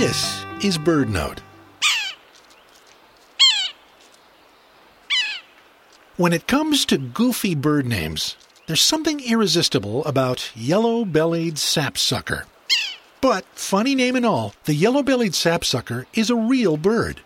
This is BirdNote. When it comes to goofy bird names, there's something irresistible about yellow-bellied sapsucker. But, funny name and all, the yellow-bellied sapsucker is a real bird.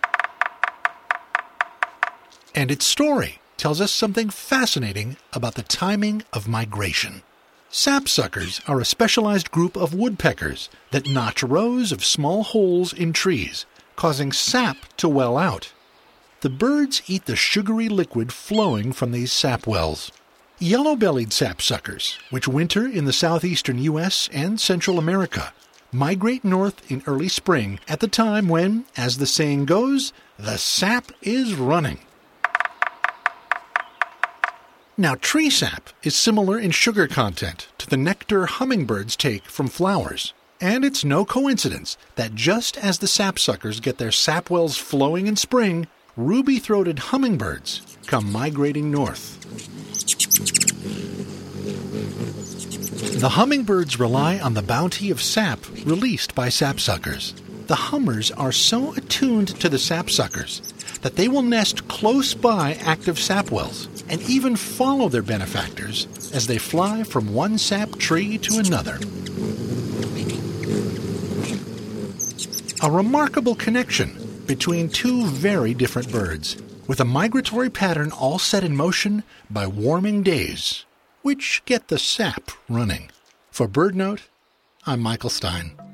And its story tells us something fascinating about the timing of migration. Sapsuckers are a specialized group of woodpeckers that notch rows of small holes in trees, causing sap to well out. The birds eat the sugary liquid flowing from these sap wells. Yellow-bellied sapsuckers, which winter in the southeastern U.S. and Central America, migrate north in early spring at the time when, as the saying goes, the sap is running. Now, tree sap is similar in sugar content to the nectar hummingbirds take from flowers. And it's no coincidence that just as the sapsuckers get their sap wells flowing in spring, ruby-throated hummingbirds come migrating north. The hummingbirds rely on the bounty of sap released by sapsuckers. The hummers are so attuned to the sapsuckers that they will nest close by active sap wells and even follow their benefactors as they fly from one sap tree to another. A remarkable connection between two very different birds, with a migratory pattern all set in motion by warming days, which get the sap running. For BirdNote, I'm Michael Stein.